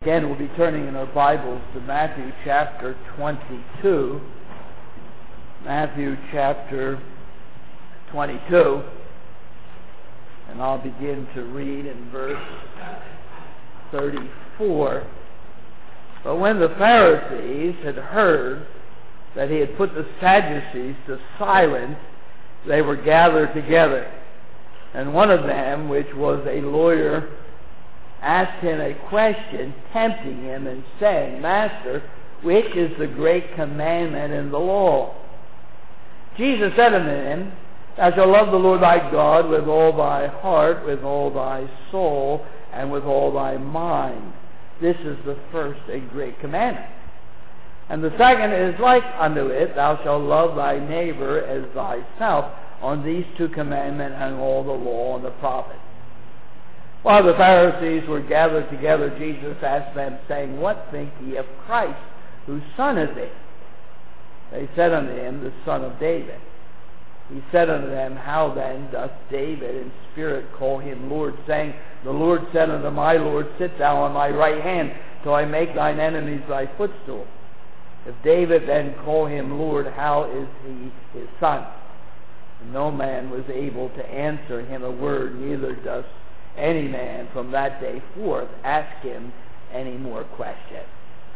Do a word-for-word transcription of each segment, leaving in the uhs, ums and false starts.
Again, we'll be turning in our Bibles to Matthew chapter twenty-two. Matthew chapter twenty-two. And I'll begin to read in verse thirty-four. But when the Pharisees had heard that he had put the Sadducees to silence, they were gathered together. And one of them, which was a lawyer, asked him a question, tempting him and saying, Master, which is the great commandment in the law? Jesus said unto him, Thou shalt love the Lord thy God with all thy heart, with all thy soul, and with all thy mind. This is the first and great commandment. And the second is like unto it, Thou shalt love thy neighbor as thyself. On these two commandments hang all the law and the prophets. While the Pharisees were gathered together, Jesus asked them, saying, What think ye of Christ? Whose son is he? They said unto him, The son of David. He said unto them, How then doth David in spirit call him Lord, saying, The Lord said unto my Lord, Sit thou on my right hand, till I make thine enemies thy footstool. If David then call him Lord, how is he his son? And no man was able to answer him a word, neither does any man from that day forth ask him any more questions.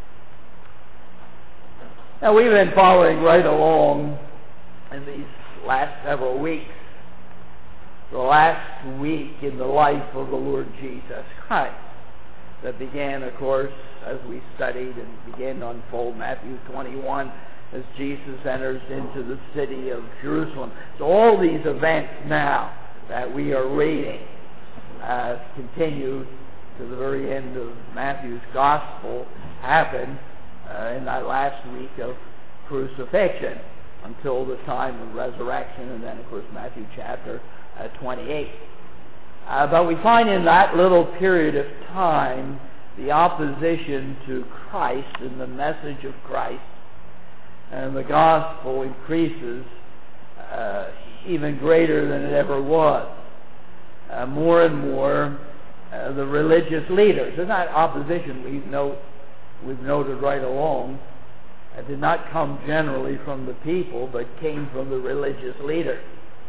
Now, we've been following right along in these last several weeks, the last week in the life of the Lord Jesus Christ, that began, of course, as we studied and began to unfold Matthew twenty-one, as Jesus enters into the city of Jerusalem. So all these events now that we are reading uh, continue to the very end of Matthew's Gospel happen uh, in that last week of crucifixion until the time of resurrection, and then, of course, Matthew chapter uh, twenty-eight. Uh, but we find in that little period of time the opposition to Christ and the message of Christ, and the gospel increases uh, even greater than it ever was. Uh, more and more, uh, the religious leaders, there's not opposition we note, we've noted right along, it did not come generally from the people, but came from the religious leaders.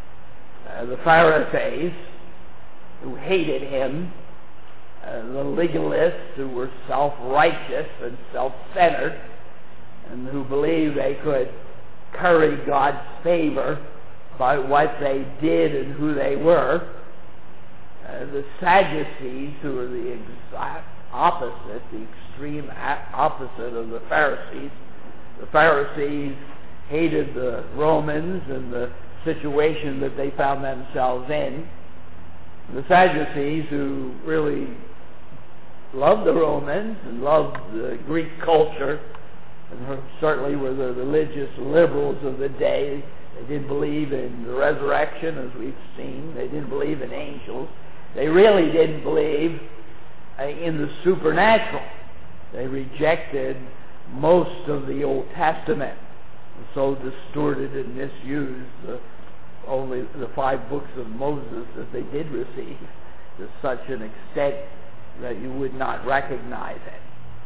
Uh, the Pharisees, who hated him, uh, the legalists, who were self-righteous and self-centered, and who believed they could curry God's favor by what they did and who they were. Uh, the Sadducees, who were the exact opposite, the extreme opposite of the Pharisees. The Pharisees hated the Romans and the situation that they found themselves in. The Sadducees, who really loved the Romans and loved the Greek culture, and certainly were the religious liberals of the day. They didn't believe in the resurrection, as we've seen. They didn't believe in angels. They really didn't believe uh, in the supernatural. They rejected most of the Old Testament, and so distorted and misused the, only the five books of Moses that they did receive to such an extent that you would not recognize it.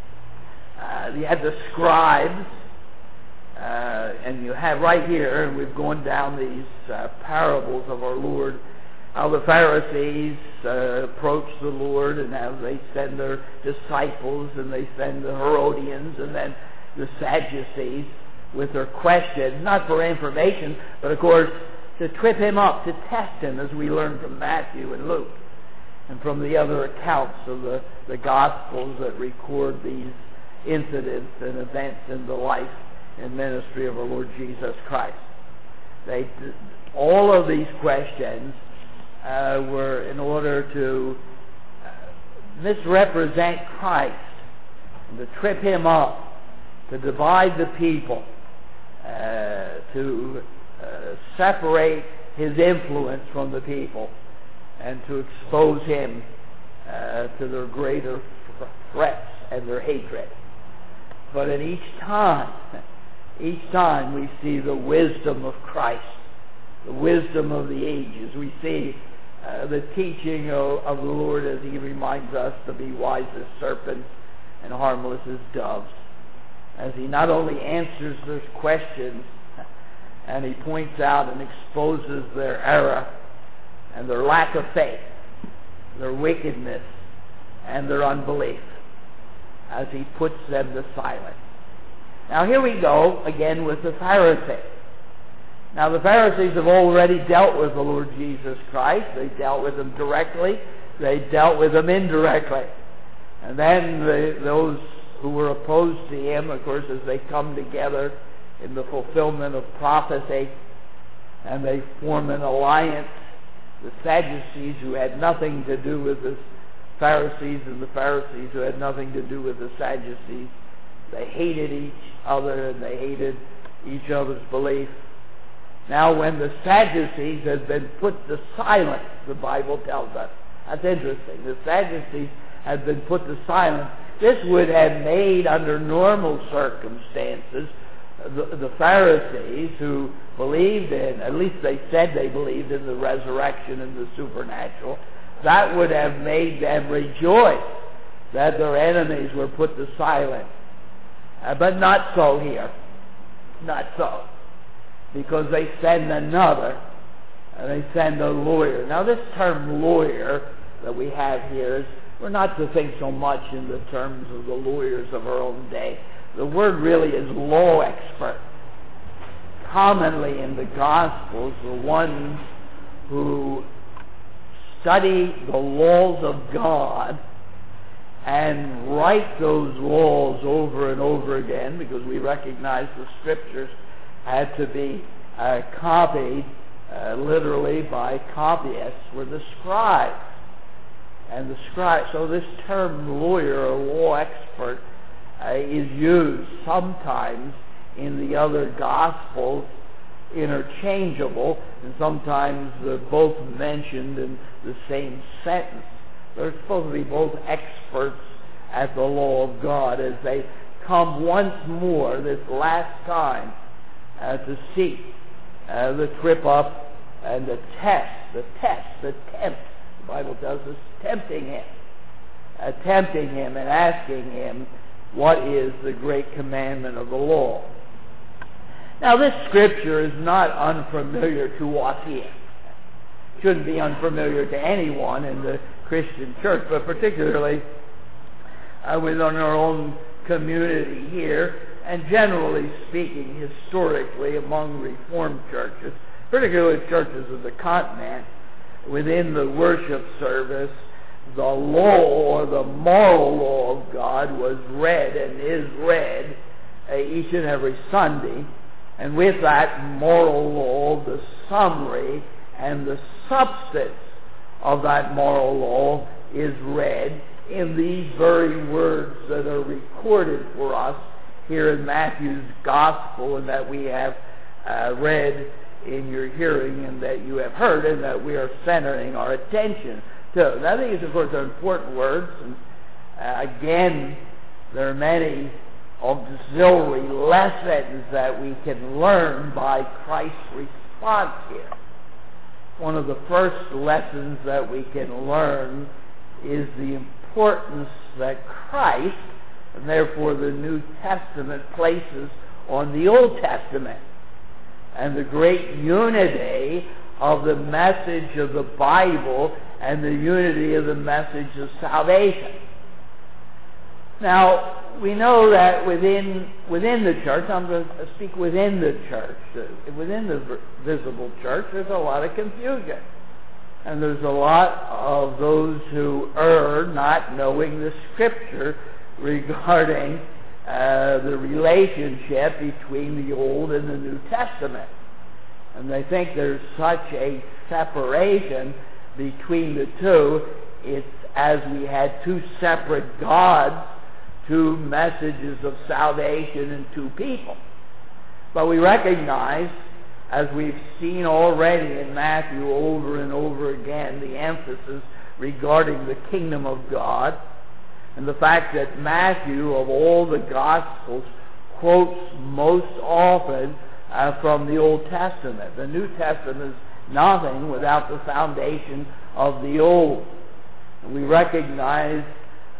Uh, you had the scribes, uh, and you have right here, and we've gone down these uh, parables of our Lord, how the Pharisees uh, approach the Lord, and how they send their disciples, and they send the Herodians, and then the Sadducees with their questions, not for information, but of course to trip him up, to test him, as we learn from Matthew and Luke, and from the other accounts of the, the Gospels that record these incidents and events in the life and ministry of our Lord Jesus Christ. They, all of these questions uh, were in order to uh, misrepresent Christ, and to trip him up, to divide the people, uh, to uh, separate his influence from the people, and to expose him uh, to their greater threats and their hatred. But at each time, each time we see the wisdom of Christ, the wisdom of the ages. We see uh, the teaching of, of the Lord as he reminds us to be wise as serpents and harmless as doves, as he not only answers their questions, and he points out and exposes their error and their lack of faith, their wickedness, and their unbelief, as he puts them to silence. Now here we go again with the Pharisees. Now the Pharisees have already dealt with the Lord Jesus Christ. They dealt with him directly. They dealt with him indirectly. And then the, those who were opposed to him, of course, as they come together in the fulfillment of prophecy, and they form an alliance, the Sadducees, who had nothing to do with the Pharisees, and the Pharisees, who had nothing to do with the Sadducees. They hated each other, and they hated each other's belief. Now, when the Sadducees had been put to silence, the Bible tells us. That's interesting. The Sadducees had been put to silence. This would have made, under normal circumstances, the, the Pharisees, who believed in, at least they said they believed in the resurrection and the supernatural, that would have made them rejoice that their enemies were put to silence. Uh, but not so here. Not so. Because they send another, and they send a lawyer. Now this term lawyer that we have here is, we're not to think so much in the terms of the lawyers of our own day. The word really is law expert. Commonly in the Gospels, the ones who study the laws of God and write those laws over and over again, because we recognize the Scriptures had to be uh, copied uh, literally by copyists, were the scribes. And the scribe, so this term lawyer or law expert uh, is used sometimes in the other Gospels, interchangeable, and sometimes they're both mentioned in the same sentence. They're supposed to be both experts at the law of God as they come once more, this last time, uh, to seek uh, the trip up and the test, the test, the tempt. The Bible tells us, tempting him, uh, tempting him and asking him, what is the great commandment of the law? Now this scripture is not unfamiliar to us here. It shouldn't be unfamiliar to anyone in the Christian church, but particularly uh, within our own community here, and generally speaking, historically among Reformed churches, particularly churches of the continent, within the worship service, the law or the moral law of God was read and is read uh, each and every Sunday. And with that moral law, the summary and the substance of that moral law is read in these very words that are recorded for us here in Matthew's Gospel, and that we have uh, read in your hearing, and that you have heard, and that we are centering our attention to. Now, these, of course, are important words, and uh, again, there are many auxiliary lessons that we can learn by Christ's response here. One of the first lessons that we can learn is the importance that Christ, and therefore the New Testament, places on the Old Testament, and the great unity of the message of the Bible and the unity of the message of salvation. Now, we know that within within the church, I'm going to speak within the church, within the visible church, there's a lot of confusion. And there's a lot of those who err not knowing the Scripture regarding uh, the relationship between the Old and the New Testament. And they think there's such a separation between the two. It's as we had two separate gods, two messages of salvation, and two people. But we recognize, as we've seen already in Matthew over and over again, the emphasis regarding the kingdom of God, and the fact that Matthew, of all the Gospels, quotes most often uh, from the Old Testament. The New Testament is nothing without the foundation of the Old. And we recognize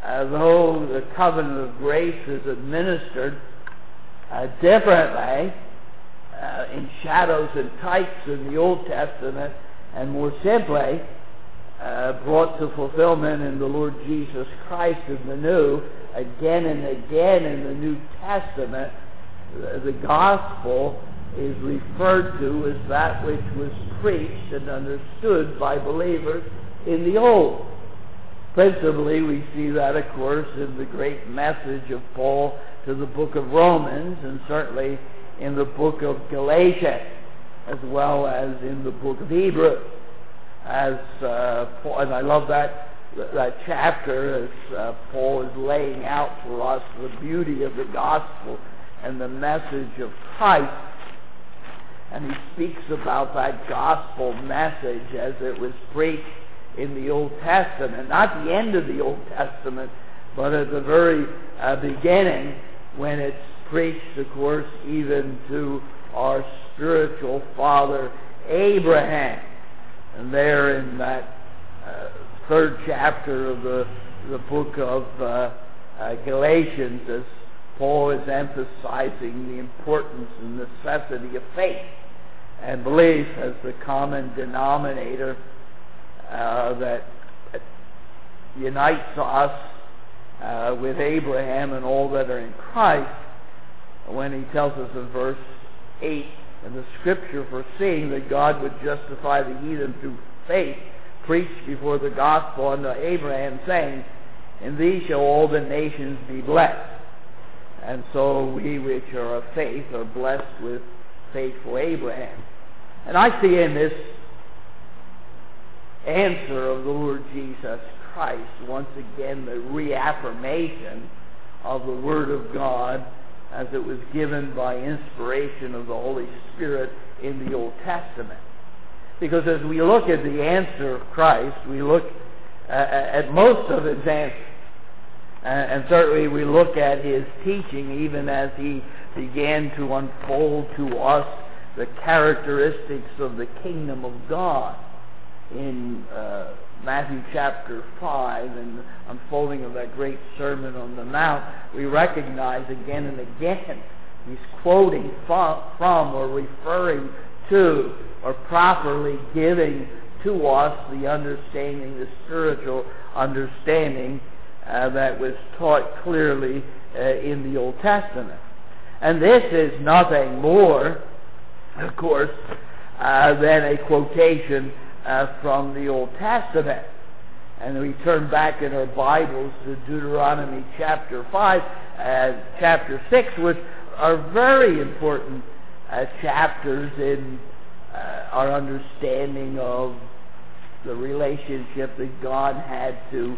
uh, though the covenant of grace is administered uh, differently uh, in shadows and types in the Old Testament, and more simply uh, brought to fulfillment in the Lord Jesus Christ in the New, again and again in the New Testament, the, the gospel is referred to as that which was preached and understood by believers in the Old. Principally, we see that, of course, in the great message of Paul to the book of Romans, and certainly in the book of Galatians, as well as in the book of Hebrews. As uh, Paul, and I love that that chapter as uh, Paul is laying out for us the beauty of the gospel and the message of Christ. And he speaks about that gospel message as it was preached in the Old Testament, not the end of the Old Testament, but at the very uh, beginning, when it's preached, of course, even to our spiritual father Abraham. And there in that uh, third chapter of the, the book of uh, uh, Galatians, as Paul is emphasizing the importance and necessity of faith and belief as the common denominator uh, that unites us uh, with Abraham and all that are in Christ, when he tells us in verse eight, and the scripture foreseeing that God would justify the heathen through faith, preached before the gospel unto Abraham, saying, in thee shall all the nations be blessed. And so we which are of faith are blessed with faithful Abraham. And I see in this answer of the Lord Jesus Christ, once again, the reaffirmation of the Word of God as it was given by inspiration of the Holy Spirit in the Old Testament. Because as we look at the answer of Christ, we look uh, at most of his answers. Uh, and certainly we look at his teaching even as he began to unfold to us the characteristics of the kingdom of God in uh, Matthew chapter five and the unfolding of that great Sermon on the Mount. We recognize again and again he's quoting from, from or referring to or properly giving to us the understanding, the spiritual understanding uh, that was taught clearly uh, in the Old Testament. And this is nothing more, of course, uh, than a quotation uh, from the Old Testament. And we turn back in our Bibles to Deuteronomy chapter five and chapter six, which are very important uh, chapters in uh, our understanding of the relationship that God had to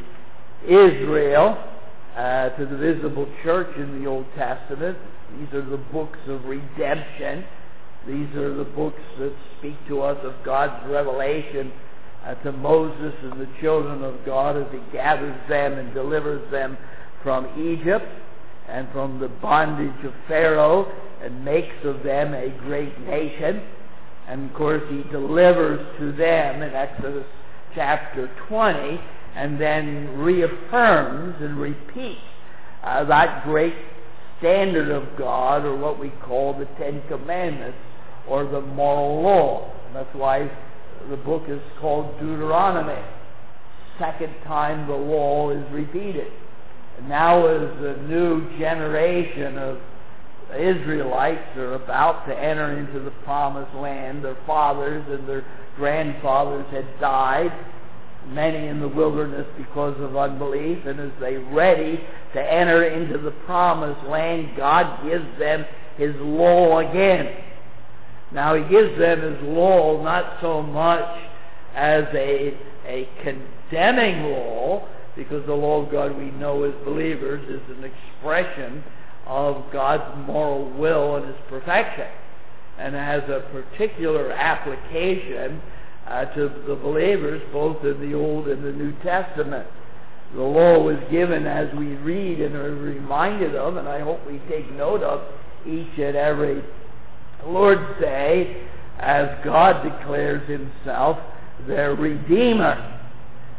Israel, uh, to the visible church in the Old Testament. These are the books of redemption. These are the books that speak to us of God's revelation uh, to Moses and the children of God as he gathers them and delivers them from Egypt and from the bondage of Pharaoh and makes of them a great nation. And of course he delivers to them in Exodus chapter twenty and then reaffirms and repeats uh, that great standard of God, or what we call the Ten Commandments, or the moral law. And that's why the book is called Deuteronomy. Second time the law is repeated. And now as the new generation of Israelites are about to enter into the promised land, their fathers and their grandfathers had died, many in the wilderness because of unbelief, and as they ready to enter into the promised land, God gives them his law again. Now he gives them his law not so much as a, a condemning law, because the law of God, we know as believers, is an expression of God's moral will and his perfection, and has a particular application uh, to the believers both in the Old and the New Testament. The law was given as we read and are reminded of, and I hope we take note of each and every Lord's Day, as God declares himself their Redeemer.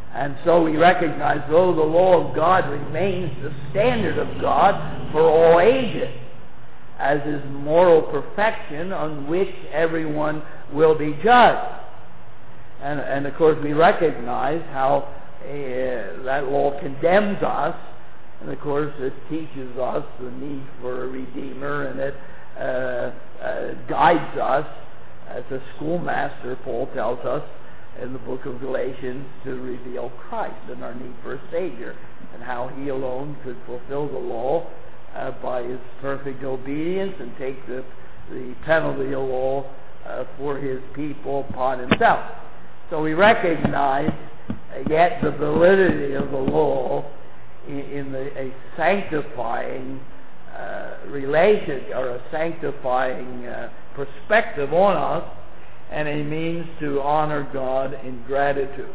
And so we recognize, though the law of God remains the standard of God for all ages, as His moral perfection on which everyone will be judged. And, and of course we recognize how uh, that law condemns us, and of course it teaches us the need for a Redeemer, and it uh, uh, guides us as a schoolmaster, Paul tells us in the book of Galatians, to reveal Christ and our need for a Savior, and how He alone could fulfill the law uh, by His perfect obedience and take the, the penalty of law uh, for His people upon Himself. So we recognize uh, yet the validity of the law in, in the, a sanctifying uh, relation, or a sanctifying uh, perspective on us, and a means to honor God in gratitude.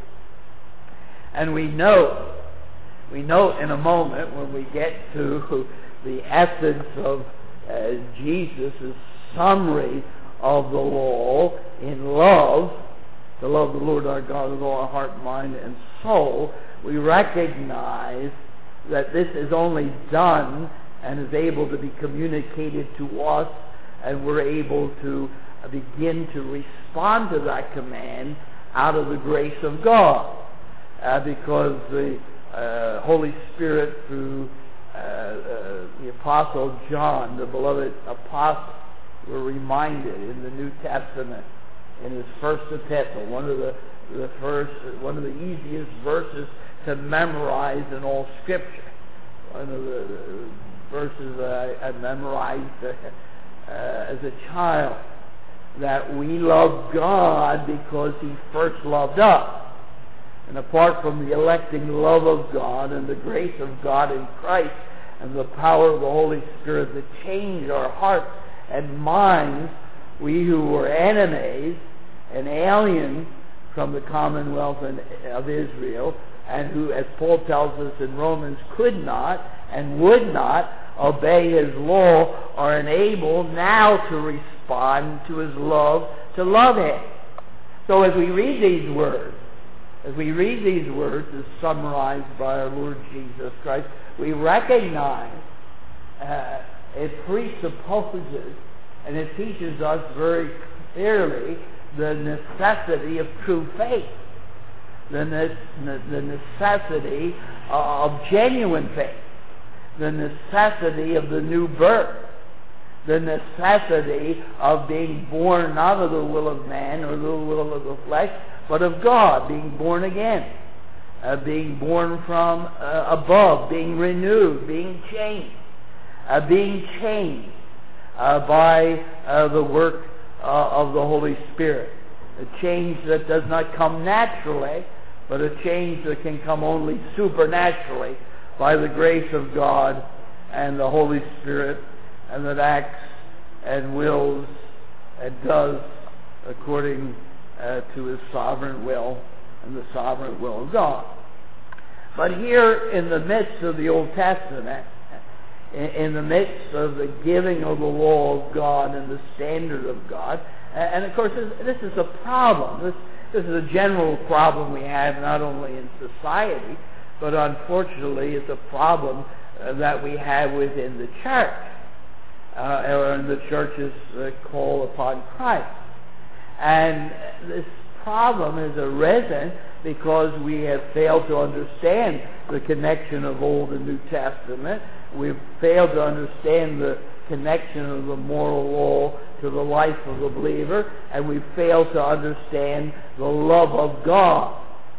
And we know, we know in a moment when we get to the essence of uh, Jesus' summary of the law in love, to love the Lord our God with all our heart, mind, and soul, we recognize that this is only done and is able to be communicated to us, and we're able to begin to respond to that command out of the grace of God, uh, because the uh, Holy Spirit, through uh, uh, the Apostle John, the beloved apostle, we're reminded in the New Testament, in his first epistle, one of the, the first, one of the easiest verses to memorize in all Scripture, one of the, the verses that I, I memorized uh, uh, as a child, that we love God because He first loved us. And apart from the electing love of God and the grace of God in Christ and the power of the Holy Spirit that change our hearts and minds, we who were enemies and aliens from the commonwealth of Israel, and who, as Paul tells us in Romans, could not and would not obey His law, are enabled now to respond to His love, to love Him. So as we read these words, as we read these words as summarized by our Lord Jesus Christ, we recognize uh, it presupposes and it teaches us very clearly the necessity of true faith, the, ne- the necessity of genuine faith, the necessity of the new birth, the necessity of being born not of the will of man or the will of the flesh, but of God, being born again, uh, being born from uh, above, being renewed, being changed, uh, being changed uh, by uh, the work uh, of the Holy Spirit. A change that does not come naturally, but a change that can come only supernaturally by the grace of God and the Holy Spirit, and that acts and wills and does according uh, to His sovereign will and the sovereign will of God. But here in the midst of the Old Testament, in, in the midst of the giving of the law of God and the standard of God, and, and of course this, this is a problem. This, this is a general problem we have not only in society, but unfortunately it's a problem uh, that we have within the church, uh, or in the church's uh, call upon Christ. And this problem has arisen because we have failed to understand the connection of Old and New Testament. We've failed to understand the connection of the moral law to the life of the believer, and we've failed to understand the love of God.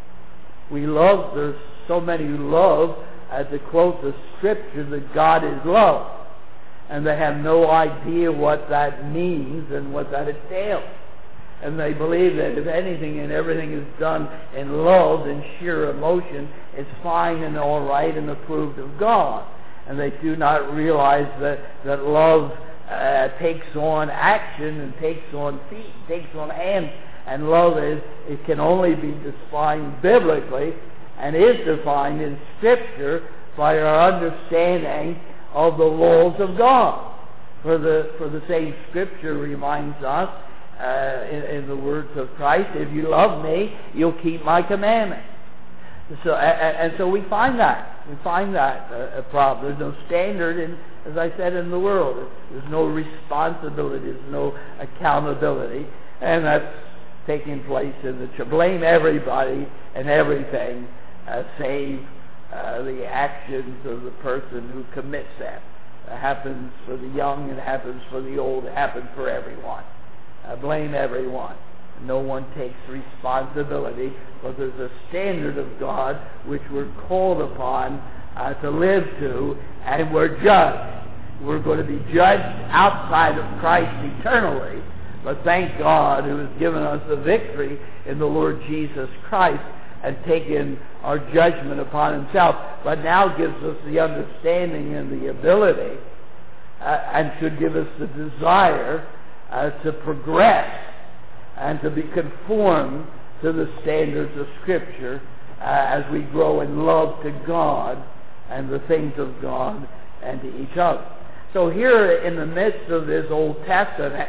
We love, there's so many who love, uh, to quote the Scripture, that God is love. And they have no idea what that means and what that entails. And they believe that if anything and everything is done in love and sheer emotion, it's fine and all right and approved of God. And they do not realize that, that love uh, takes on action and takes on feet, takes on hands. And love is, it can only be defined biblically and is defined in Scripture by our understanding of the laws of God. For the, for the same Scripture reminds us, Uh, in, in the words of Christ, if you love me, you'll keep my commandments. So, and, and so we find that. We find that a, a problem. There's no standard, in, as I said, in the world. There's no responsibility. There's no accountability. And that's taking place in the church. Blame everybody and everything, uh, save uh, the actions of the person who commits them. It happens for the young, it happens for the old, it happens for everyone. Uh, blame everyone. No one takes responsibility, but there's a standard of God which we're called upon uh, to live to, and we're judged. We're going to be judged outside of Christ eternally, but thank God who has given us the victory in the Lord Jesus Christ and taken our judgment upon himself, but now gives us the understanding and the ability uh, and should give us the desire uh, to progress and to be conformed to the standards of Scripture uh, as we grow in love to God and the things of God and to each other. So here in the midst of this Old Testament,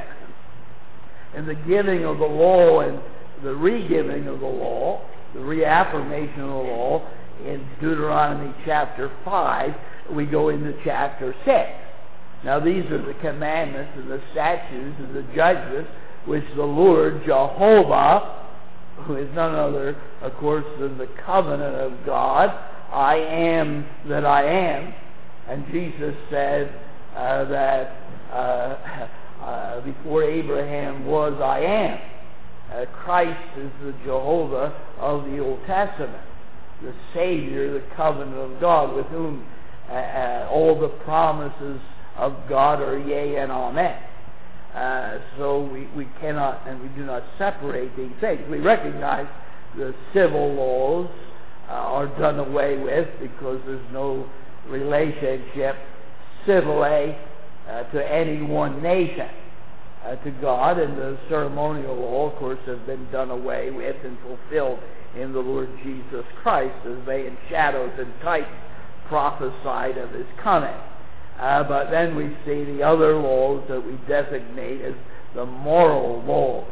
in the giving of the law and the re-giving of the law, the reaffirmation of the law, in Deuteronomy chapter five, we go into chapter six. Now these are the commandments and the statutes and the judgments which the Lord Jehovah, who is none other, of course, than the covenant of God, I am that I am. And Jesus said uh, that uh, uh, before Abraham was, I am. Uh, Christ is the Jehovah of the Old Testament, the Savior, the covenant of God, with whom uh, uh, all the promises of God are yea and amen. Uh, so we, we cannot and we do not separate these things. We recognize the civil laws uh, are done away with because there's no relationship civilly uh, to any one nation uh, to God, and the ceremonial law, of course, have been done away with and fulfilled in the Lord Jesus Christ as they in shadows and types prophesied of his coming. Uh, but then we see the other laws that we designate as the moral laws.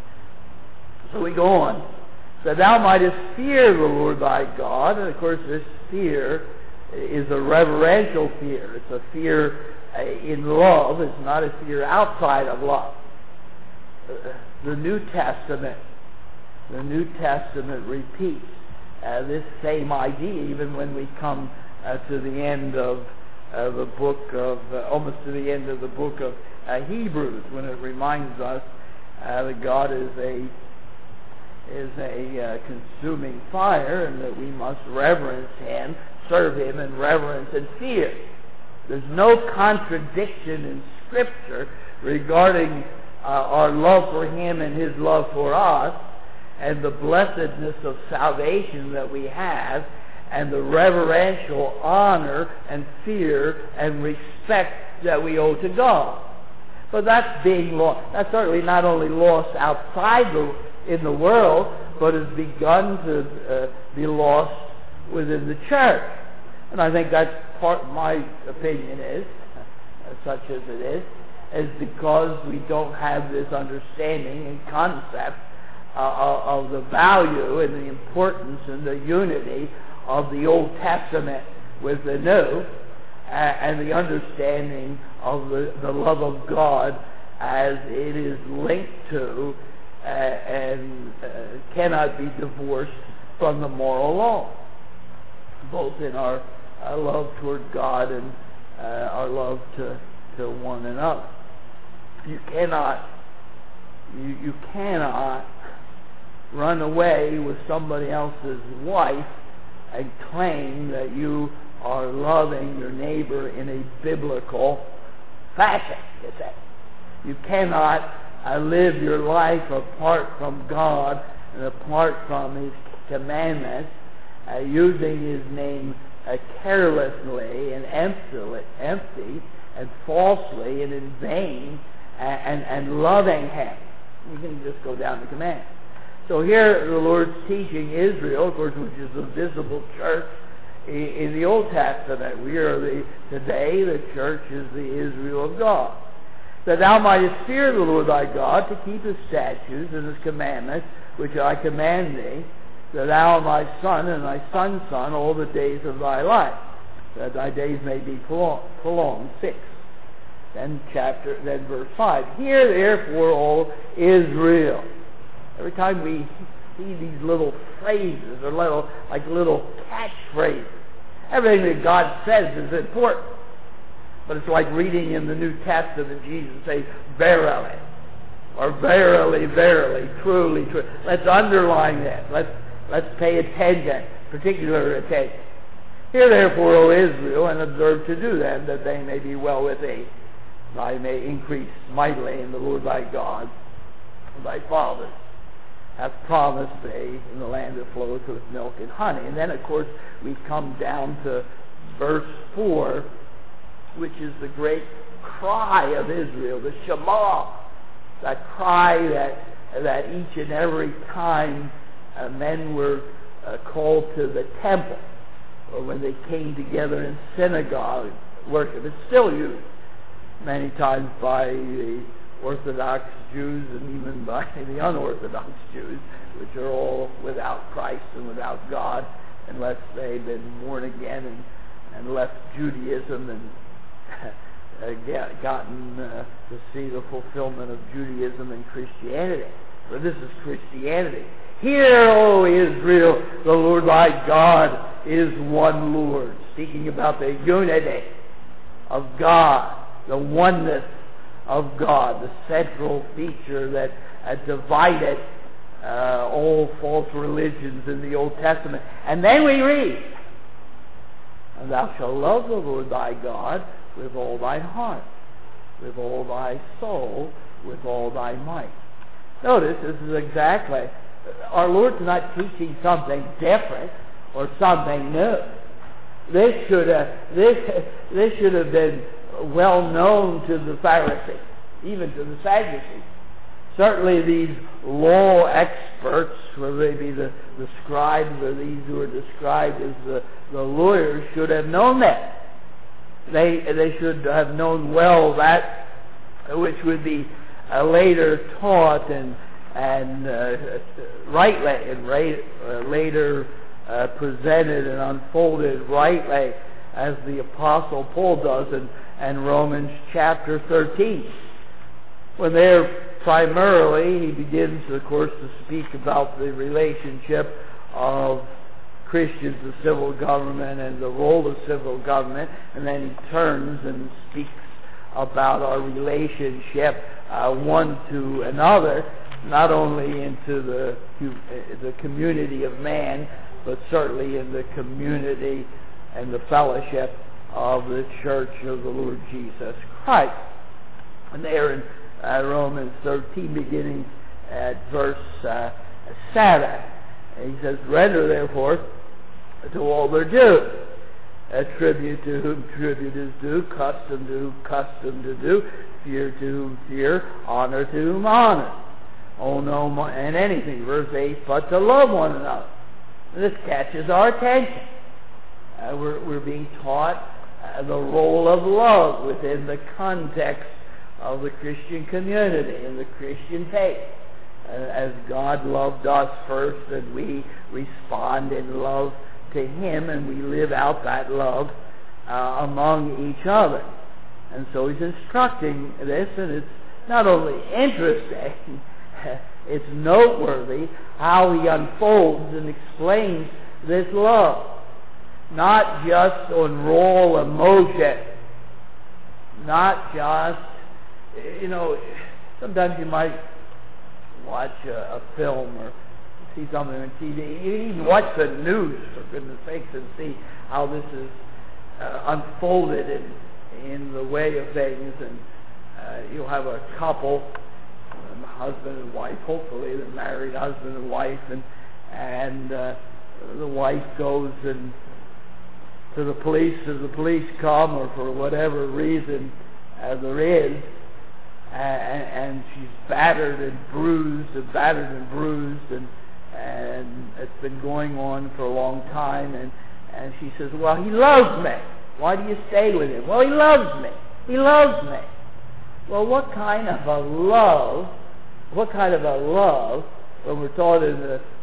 So we go on. So thou mightest fear the Lord thy God. And of course this fear is a reverential fear. It's a fear uh, in love. It's not a fear outside of love. Uh, the New Testament, the New Testament repeats uh, this same idea even when we come uh, to the end of Uh, the book of, uh, almost to the end of the book of uh, Hebrews, when it reminds us uh, that God is a is a uh, consuming fire, and that we must reverence Him, serve Him in reverence and fear. There's no contradiction in Scripture regarding uh, our love for Him and His love for us, and the blessedness of salvation that we have, and the reverential honor and fear and respect that we owe to God. But that's being lost. That's certainly not only lost outside the, in the world, but has begun to uh, be lost within the church. And I think that's part, my opinion is, uh, such as it is, is because we don't have this understanding and concept uh, of the value and the importance and the unity of the Old Testament with the New, uh, and the understanding of the, the love of God as it is linked to uh, and uh, cannot be divorced from the moral law, both in our, our love toward God and uh, our love to, to one another. You cannot, you, you cannot run away with somebody else's wife and claim that you are loving your neighbor in a biblical fashion, you say. You cannot uh, live your life apart from God and apart from His commandments, uh, using His name uh, carelessly and empty, empty and falsely and in vain, and, and, and loving Him. You can just go down the command. So here the Lord's teaching Israel, of course, which is the visible church in the Old Testament. We are the, today, the church is the Israel of God. That thou mightest fear the Lord thy God, to keep His statutes and His commandments, which I command thee, that thou art my son, and thy son's son, all the days of thy life, that thy days may be prolonged. Six. Then chapter, then verse five. Hear therefore, all Israel. Every time we see these little phrases, or little, like little catchphrases, everything that God says is important. But it's like reading in the New Testament, Jesus say, verily, or verily, verily, truly, truly. Let's underline that. Let's let's pay attention, particular attention. Hear therefore, O Israel, and observe to do them, that they may be well with thee. Thy may increase mightily in the Lord thy God, and thy fathers hath promised thee in the land that floweth with milk and honey. And then, of course, we come down to verse four, which is the great cry of Israel, the Shema, that cry that that each and every time uh, men were uh, called to the temple, or when they came together in synagogue worship. It's still used many times by the Orthodox Jews and even by the unorthodox Jews, which are all without Christ and without God, unless they've been born again and, and left Judaism and uh, get, gotten uh, to see the fulfillment of Judaism and Christianity. For this is Christianity. Hear, O Israel, the Lord thy God is one Lord. Speaking about the unity of God, the oneness of God, the central feature that uh, divided uh, all false religions in the Old Testament. And then we read, and thou shalt love the Lord thy God with all thy heart, with all thy soul, with all thy might. Notice, this is exactly, our Lord's not teaching something different or something new. This should have, this, this should have been well known to the Pharisees, even to the Sadducees. Certainly these law experts, whether they be the, the scribes or these who are described as the, the lawyers, should have known that. They, they should have known well that which would be uh, later taught and, and uh, rightly, and right, uh, later uh, presented and unfolded rightly, as the Apostle Paul does in, in Romans chapter thirteen. When there primarily, he begins, of course, to speak about the relationship of Christians to civil government and the role of civil government, and then he turns and speaks about our relationship uh, one to another, not only into the, the community of man, but certainly in the community and the fellowship of the Church of the Lord Jesus Christ. And there in uh, Romans thirteen, beginning at verse uh, seven, he says, render therefore to all their due. A tribute to whom tribute is due, custom to whom custom to do, fear to whom fear, honor to whom honor. Oh no, and anything, verse eight, but to love one another. And this catches our attention. Uh, we're, we're being taught uh, the role of love within the context of the Christian community and the Christian faith. Uh, as God loved us first, and we respond in love to Him, and we live out that love uh, among each other. And so He's instructing this, and it's not only interesting, it's noteworthy how He unfolds and explains this love. Not just on raw emotion, not just, you know, sometimes you might watch a, a film or see something on T V. You even watch the news, for goodness sakes, and see how this is uh, unfolded in, in the way of things. And uh, you'll have a couple, um, husband and wife, hopefully they're married, husband and wife, and, and uh, the wife goes and to the police, as the police come, or for whatever reason uh, there is, uh, and, and she's battered and bruised, and battered and bruised, and and it's been going on for a long time, and, and she says, well, he loves me. Why do you stay with him? Well, he loves me. He loves me. Well, what kind of a love, what kind of a love, when we're taught in the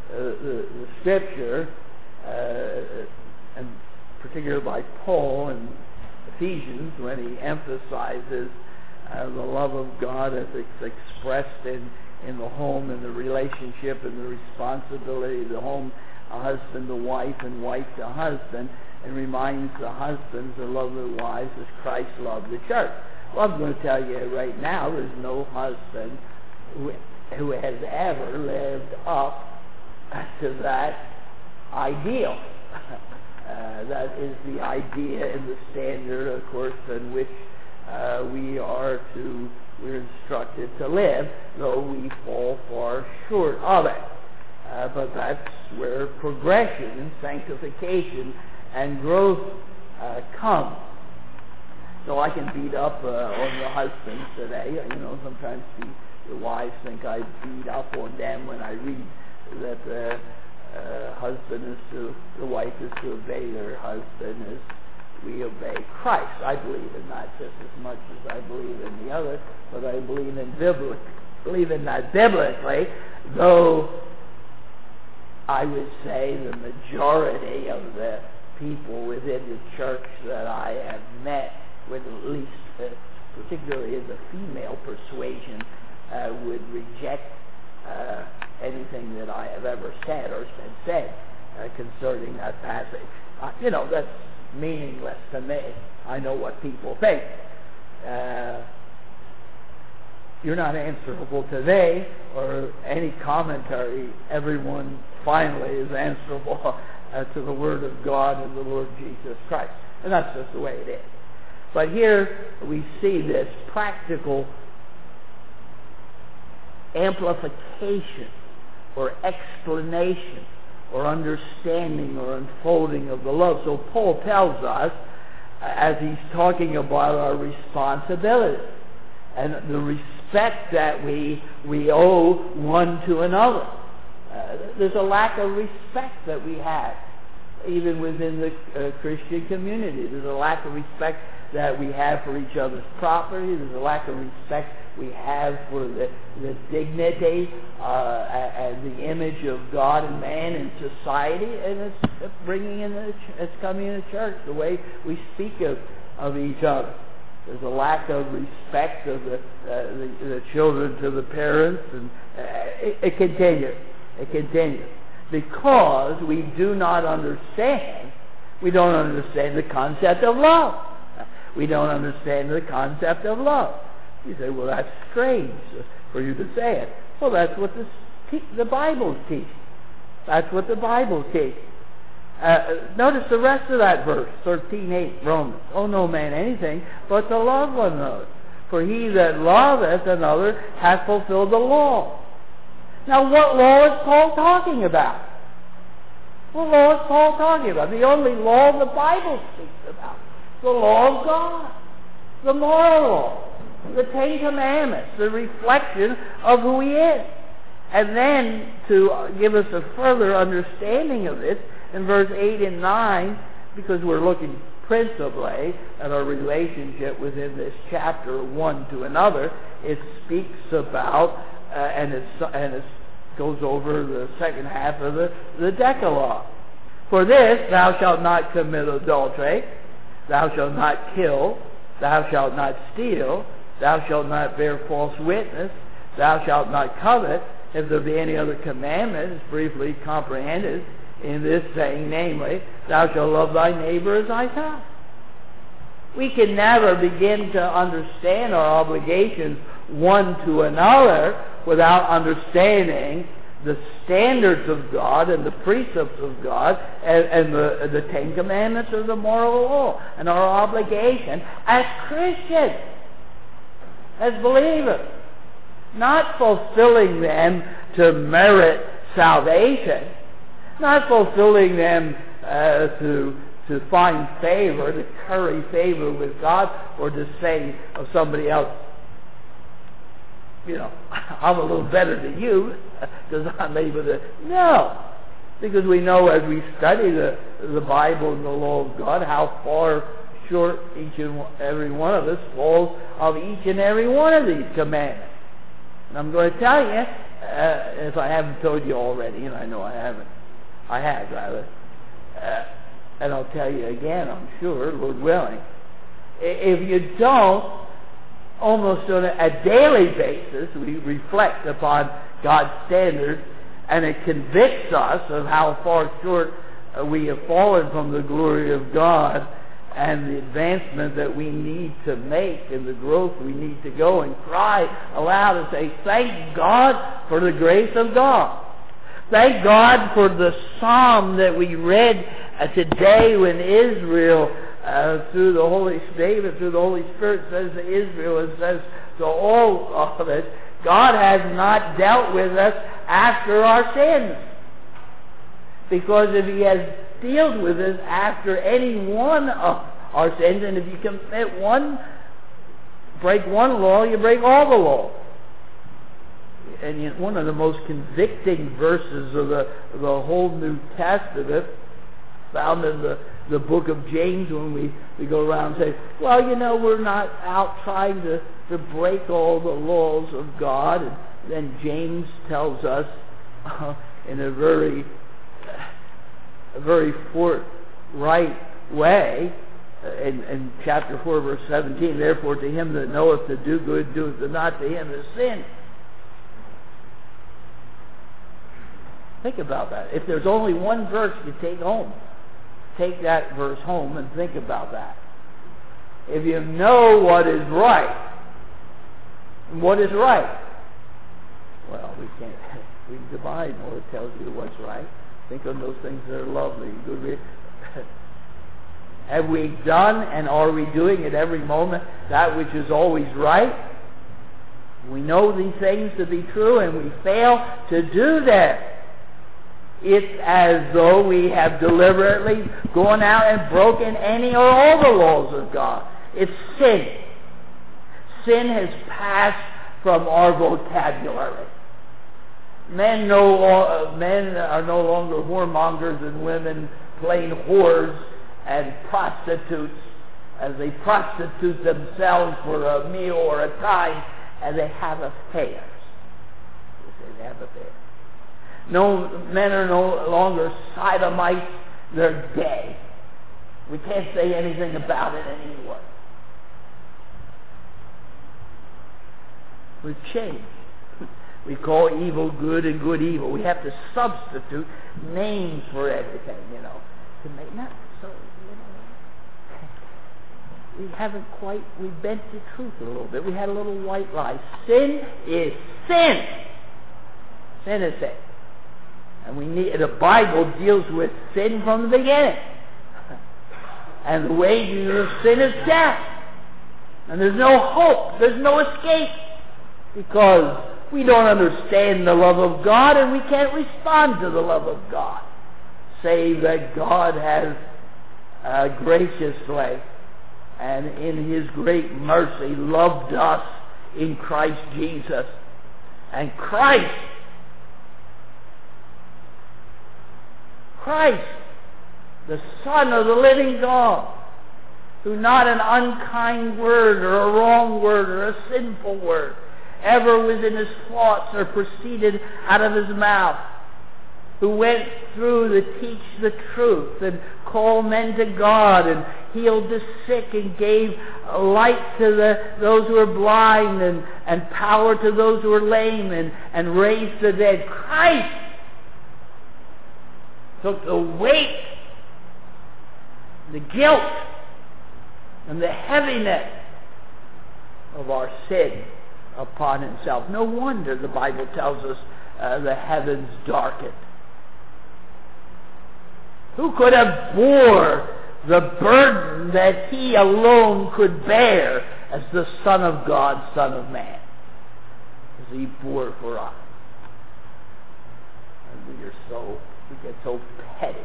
uh, the, the Scripture, uh, and particularly by Paul in Ephesians, when he emphasizes uh, the love of God as it's expressed in, in the home and the relationship and the responsibility of the home, a husband to wife and wife to husband, and reminds the husbands to love their wives as Christ loved the church. Well, I'm going to tell you right now, there's no husband who, who has ever lived up to that ideal. Uh, that is the idea and the standard, of course, in which uh, we are to, we're instructed to live, though we fall far short of it. Uh, but that's where progression and sanctification and growth uh, come. So I can beat up uh, on the husbands today. You know, sometimes the, the wives think I beat up on them when I read that the uh, husband is to, the wife is to obey their husband as we obey Christ. I believe in that just as much as I believe in the other, but I believe in biblically, believe in that biblically, though I would say the majority of the people within the church that I have met, with at least, uh, particularly in the female persuasion, uh, would reject uh, anything that I have ever said or been said uh, concerning that passage. Uh, you know, that's meaningless to me. I know what people think. Uh, you're not answerable today or any commentary. Everyone finally is answerable uh, to the Word of God and the Lord Jesus Christ. And that's just the way it is. But here we see this practical amplification or explanation or understanding or unfolding of the love. So Paul tells us, as he's talking about our responsibility and the respect that we, we owe one to another. Uh, there's a lack of respect that we have, even within the uh, Christian community. There's a lack of respect that we have for each other's property. There's a lack of respect we have for the, the dignity uh, and the image of God and man in society, and it's bringing in the, it's coming in the church, the way we speak of, of each other. There's a lack of respect of the, uh, the, the children to the parents, and uh, it, it continues. It continues. Because we do not understand, we don't understand the concept of love. We don't understand the concept of love. You say, well, that's strange for you to say it. Well, that's what the, the Bible teaches. That's what the Bible teaches. Uh, notice the rest of that verse, thirteen eight, Romans. Oh, no man anything but to love one another. For he that loveth another hath fulfilled the law. Now, what law is Paul talking about? What law is Paul talking about? The only law the Bible speaks about. The law of God. The moral law. The Ten Commandments. The reflection of who he is. And then, to give us a further understanding of this, in verse eight and nine, because we're looking principally at our relationship within this chapter one to another, it speaks about Uh, and it and it goes over the second half of the, the Decalogue. For this, thou shalt not commit adultery, thou shalt not kill, thou shalt not steal, thou shalt not bear false witness, thou shalt not covet. If there be any other commandment, it's briefly comprehended in this saying, namely, thou shalt love thy neighbor as thyself. We can never begin to understand our obligations one to another without understanding the standards of God and the precepts of God and, and the, the Ten Commandments of the moral law and our obligation as Christians, as believers, not fulfilling them to merit salvation, not fulfilling them uh, to to find favor, to curry favor with God, or to say of somebody else, you know, I'm a little better than you because I'm able to. No. Because we know as we study the, the Bible and the law of God how far short each and every one of us falls of each and every one of these commandments. And I'm going to tell you, uh, if I haven't told you already, and I know I haven't, I have rather, uh, and I'll tell you again, I'm sure, Lord willing. If you don't, almost on a daily basis, we reflect upon God's standards, and it convicts us of how far short we have fallen from the glory of God and the advancement that we need to make and the growth we need to go, and cry aloud and say, thank God for the grace of God. Thank God for the psalm that we read uh, today when Israel, uh, through the Holy David, through the Holy Spirit, says to Israel and says to all of us, God has not dealt with us after our sins. Because if He has dealt with us after any one of our sins, and if you commit one, break one law, you break all the law. And yet one of the most convicting verses of the, the whole New Testament, found in the, the book of James, when we, we go around and say, well, you know, we're not out trying to, to break all the laws of God. And then James tells us uh, in a very, a very forthright way, uh, in, in chapter four, verse seventeen, therefore to him that knoweth to do good, doeth it not, to him that sin. Think about that. If there's only one verse you take home, take that verse home and think about that. If you know what is right, what is right? Well, we can't read the Bible. It tells you what's right. Think on those things that are lovely. Good. Have we done and are we doing at every moment that which is always right? We know these things to be true and we fail to do that. It's as though we have deliberately gone out and broken any or all the laws of God. It's sin. Sin has passed from our vocabulary. Men, no, men are no longer whoremongers and women plain whores and prostitutes as they prostitute themselves for a meal or a time, and they have affairs. They say they have affairs. No, men are no longer sodomites, they're gay. We can't say anything about it anymore. We've changed. We call evil good and good evil. We have to substitute names for everything, you know, to make not so, you know. We haven't quite, we bent the truth a little bit. We had a little white lie. Sin is sin. Sin is sin. And we need, the Bible deals with sin from the beginning. And the wages of sin is death. And there's no hope. There's no escape. Because we don't understand the love of God and we can't respond to the love of God. Save that God has uh, graciously and in His great mercy loved us in Christ Jesus. And Christ Christ, the Son of the living God, who not an unkind word or a wrong word or a sinful word ever was in His thoughts or proceeded out of His mouth, who went through to teach the truth and call men to God and healed the sick and gave light to the, those who are blind and, and power to those who are lame and, and raised the dead. Christ took the weight, the guilt, and the heaviness of our sin upon Himself. No wonder the Bible tells us uh, the heavens darkened. Who could have bore the burden that He alone could bear as the Son of God, Son of Man, as He bore for us? And we are so We get so petty,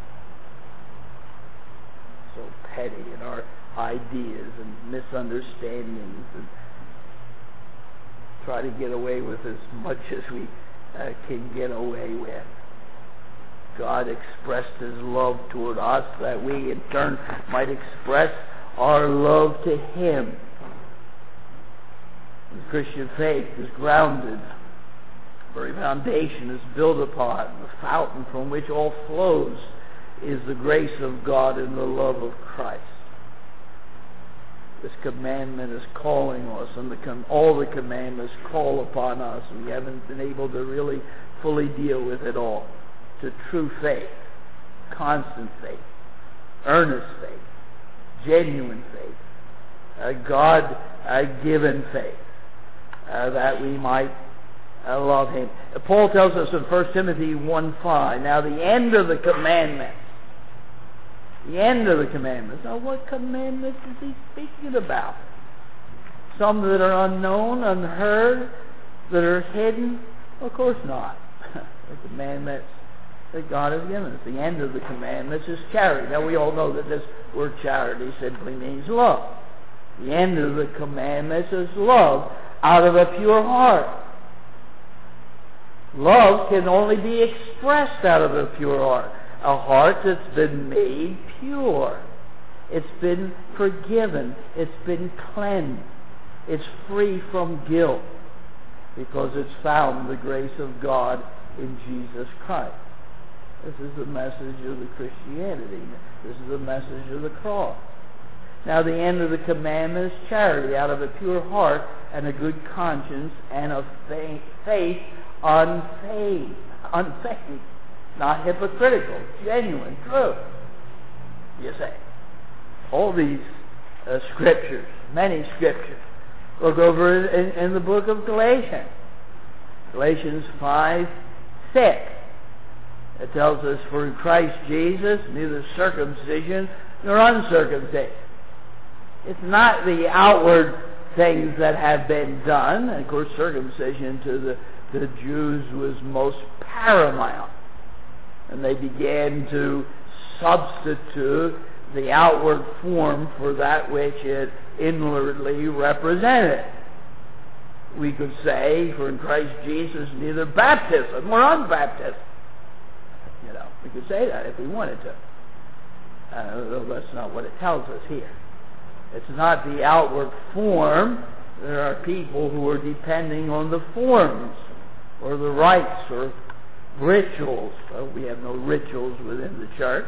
so petty in our ideas and misunderstandings, and try to get away with as much as we uh, can get away with. God expressed His love toward us that we in turn might express our love to Him. The Christian faith is grounded very foundation is built upon, the fountain from which all flows, is the grace of God and the love of Christ. This commandment is calling us, and the com- all the commandments call upon us. We haven't been able to really fully deal with it all. To true faith, constant faith, earnest faith, genuine faith, uh, God-given uh, faith, uh, that we might uh, love Him. Uh, Paul tells us in First Timothy one five, now the end of the commandments, the end of the commandments. Now what commandments is he speaking about? Some that are unknown, unheard, that are hidden? Of course not. The commandments that God has given us. The end of the commandments is charity. Now we all know that this word charity simply means love. The end of the commandments is love out of a pure heart. Love can only be expressed out of a pure heart. A heart that's been made pure. It's been forgiven. It's been cleansed. It's free from guilt because it's found the grace of God in Jesus Christ. This is the message of the Christianity. This is the message of the cross. Now the end of the commandment is charity out of a pure heart and a good conscience and of faith, faith unfeigned. Unfeigned. Not hypocritical, genuine, true. You say. All these uh, scriptures, many scriptures, look over in, in the book of Galatians. Galatians five six. It tells us, for in Christ Jesus, neither circumcision nor uncircumcision. It's not the outward things that have been done. And of course, circumcision to the, the Jews was most paramount. And they began to substitute the outward form for that which it inwardly represented. We could say, for in Christ Jesus, neither baptism nor unbaptism. You know, we could say that if we wanted to. Uh, though that's not what it tells us here. It's not the outward form. There are people who are depending on the forms or the rites or rituals. Well, we have no rituals within the church.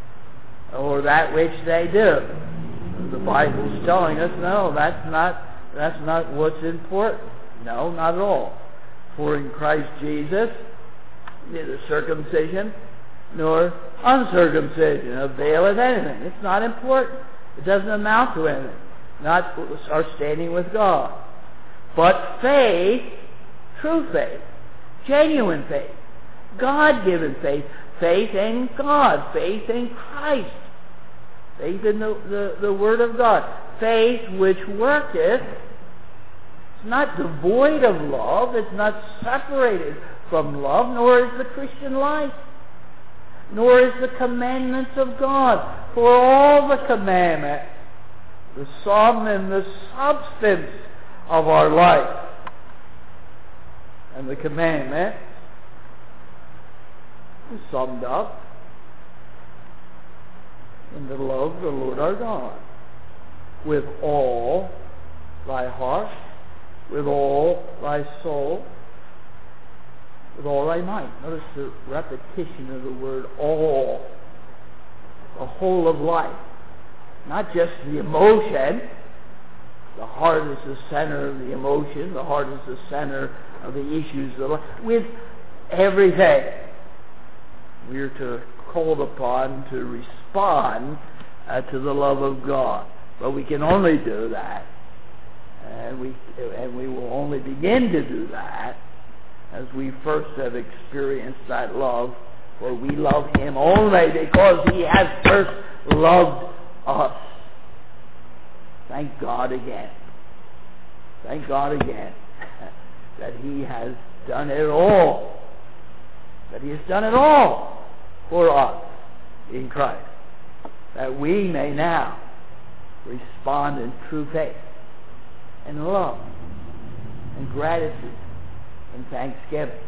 Or that which they do. The Bible's telling us, no, that's not, that's not what's important. No, not at all. For in Christ Jesus, neither circumcision nor uncircumcision availeth anything. It's not important. It doesn't amount to anything. Not our standing with God. But faith, true faith, genuine faith, God-given faith, faith in God, faith in Christ, faith in the, the, the Word of God, faith which worketh. It's not devoid of love. It's not separated from love, nor is the Christian life, nor is the commandments of God. For all the commandments, the sum and the substance of our life, and the commandment is summed up in the love of the Lord our God with all thy heart, with all thy soul, with all thy might. Notice the repetition of the word all. The whole of life. Not just the emotion. The heart is the center of the emotion. The heart is the center of the issues of life. With everything. We are to called upon to respond uh, to the love of God. But we can only do that. And we, and we will only begin to do that as we first have experienced that love, for we love Him only because He has first loved us. Thank God again. Thank God again that He has done it all. That He has done it all for us in Christ. That we may now respond in true faith and love and gratitude and thanksgiving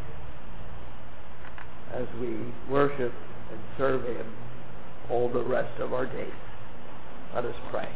as we worship and serve Him all the rest of our days. Let us pray.